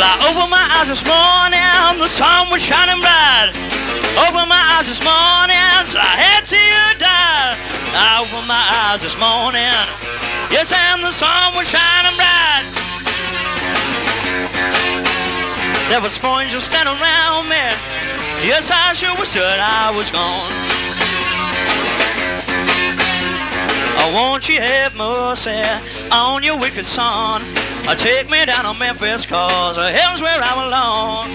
Well, I opened my eyes this morning, the sun was shining bright. Opened my eyes this morning, so I had to die. I opened my eyes this morning, yes, and the sun was shining bright. There was 4 angels standing around me, yes, I sure wish that I was gone. Oh, won't you have mercy on your wicked son? Take me down to Memphis, cause heaven's where I belong.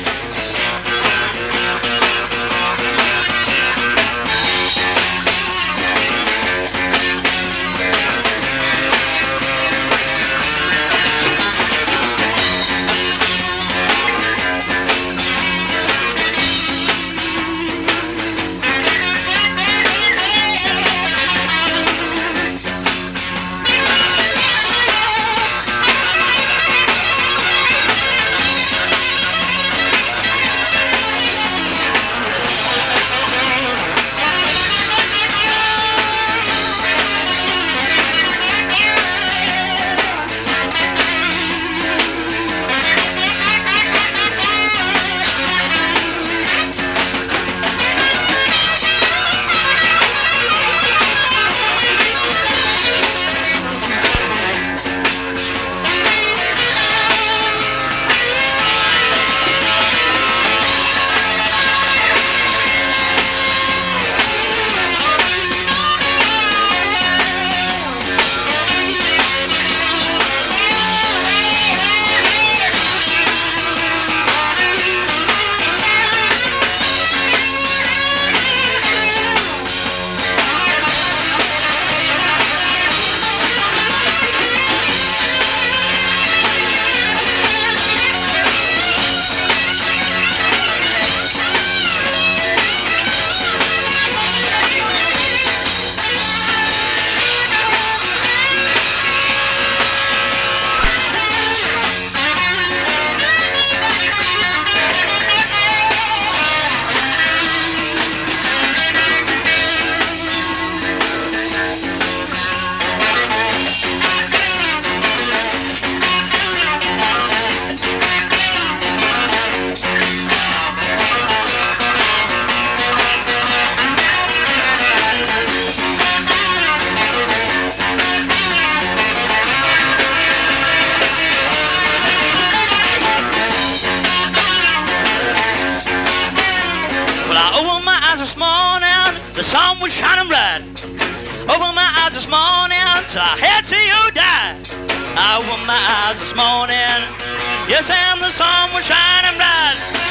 This morning, the sun was shining bright. Opened my eyes this morning, so I had to die. I opened my eyes this morning, yes, and the sun was shining bright.